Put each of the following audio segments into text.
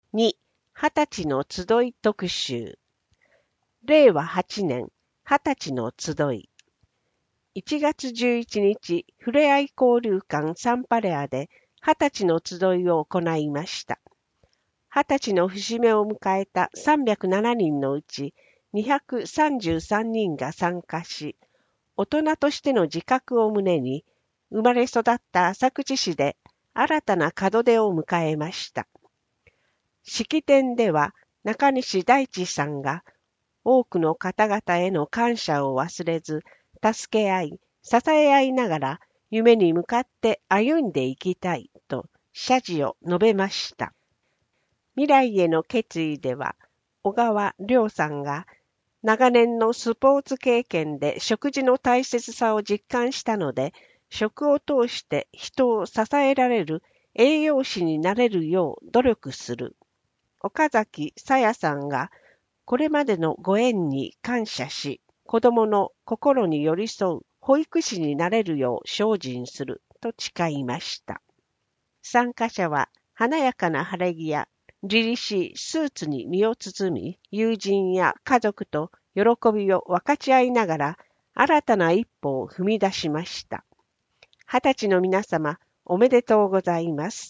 2、20歳の集い特集。令和8年、20歳の集い。1月11日、ふれあい交流館サンパレアで20歳の集いを行いました。20歳の節目を迎えた307人のうち233人が参加し、大人としての自覚を胸に、生まれ育った浅口市で新たな門出を迎えました。式典では中西大地さんが多くの方々への感謝を忘れず、助け合い、支え合いながら夢に向かって歩んでいきたいと謝辞を述べました。未来への決意では、小川亮さんが長年のスポーツ経験で食事の大切さを実感したので、食を通して人を支えられる栄養士になれるよう努力する。岡崎さやさんがこれまでのご縁に感謝し、子供の心に寄り添う保育士になれるよう精進すると誓いました。参加者は華やかな晴れ着や凛々しいスーツに身を包み、友人や家族と喜びを分かち合いながら新たな一歩を踏み出しました。20歳の皆様、おめでとうございます。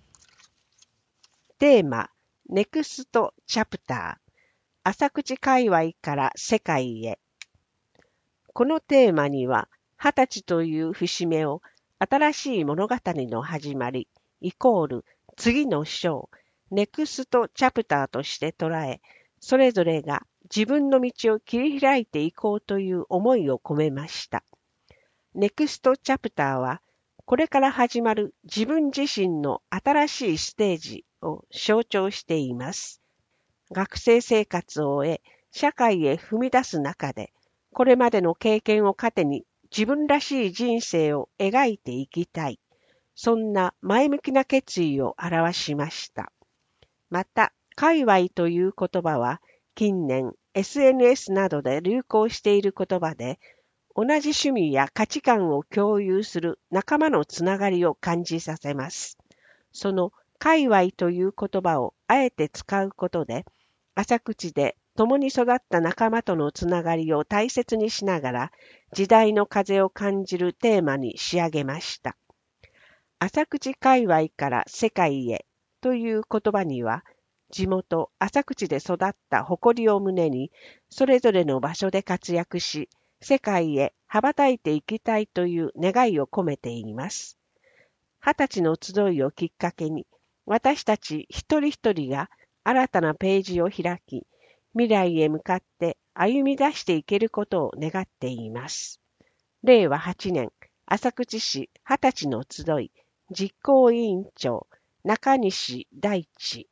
テーマ、ネクストチャプター。浅口界隈から世界へ。このテーマには、20歳という節目を新しい物語の始まり、イコール次の章、ネクストチャプターとして捉え、それぞれが自分の道を切り開いていこうという思いを込めました。ネクストチャプターは、これから始まる自分自身の新しいステージを象徴しています。学生生活を終え、社会へ踏み出す中で、これまでの経験を糧に自分らしい人生を描いていきたい。そんな前向きな決意を表しました。また、界隈という言葉は、近年 SNS などで流行している言葉で、同じ趣味や価値観を共有する仲間のつながりを感じさせます。その界隈という言葉をあえて使うことで、浅口で共に育った仲間とのつながりを大切にしながら、時代の風を感じるテーマに仕上げました。浅口界隈から世界へという言葉には、地元浅口で育った誇りを胸に、それぞれの場所で活躍し、世界へ羽ばたいていきたいという願いを込めています。20歳の集いをきっかけに、私たち一人一人が新たなページを開き、未来へ向かって歩み出していけることを願っています。令和8年、浅口市20歳の集い、実行委員長、中西大地。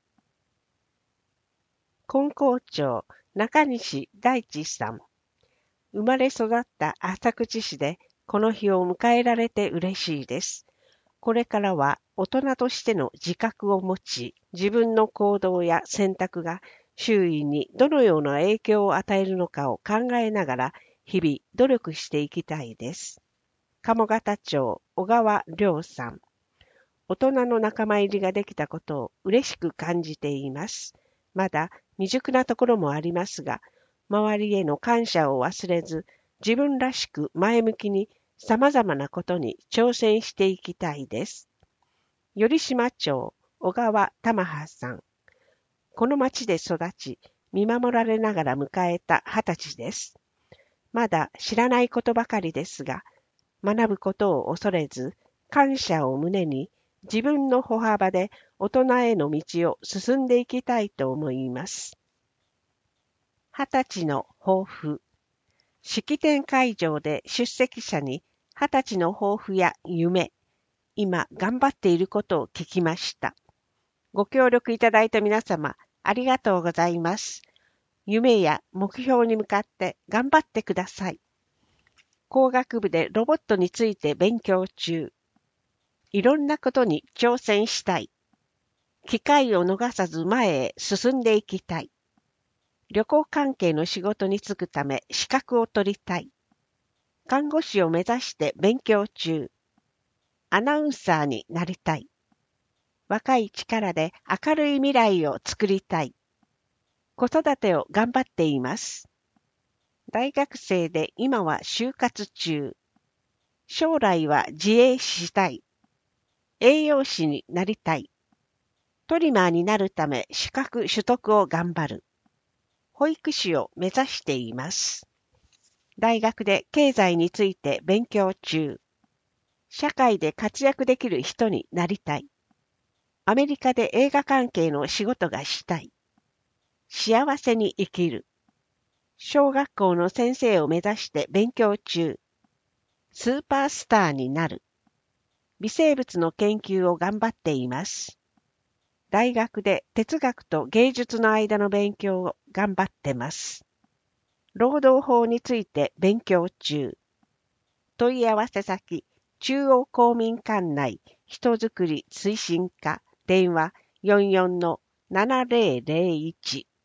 金光町、中西大地さん。生まれ育った浅口市で、この日を迎えられて嬉しいです。これからは大人としての自覚を持ち、自分の行動や選択が周囲にどのような影響を与えるのかを考えながら、日々努力していきたいです。鴨方町小川亮さん。大人の仲間入りができたことを嬉しく感じています。まだ未熟なところもありますが、周りへの感謝を忘れず、自分らしく前向きに様々なことに挑戦していきたいです。頼島町小川玉葉さん。この町で育ち、見守られながら迎えた20歳です。まだ知らないことばかりですが、学ぶことを恐れず、感謝を胸に、自分の歩幅で大人への道を進んでいきたいと思います。20歳の抱負。式典会場で出席者に20歳の抱負や夢、今頑張っていることを聞きました。ご協力いただいた皆様、ありがとうございます。夢や目標に向かって頑張ってください。工学部でロボットについて勉強中。いろんなことに挑戦したい。機会を逃さず前へ進んでいきたい。旅行関係の仕事に就くため資格を取りたい。看護師を目指して勉強中。アナウンサーになりたい。 若い力で明るい未来を作りたい。子育てを頑張っています。大学生で今は就活中。将来は自営したい。栄養士になりたい。トリマーになるため資格取得を頑張る。保育士を目指しています。大学で経済について勉強中。社会で活躍できる人になりたい。アメリカで映画関係の仕事がしたい。幸せに生きる。小学校の先生を目指して勉強中。スーパースターになる。微生物の研究を頑張っています。大学で哲学と芸術の間の勉強を頑張ってます。労働法について勉強中。問い合わせ先、中央公民館内人づくり推進課、電話44-7001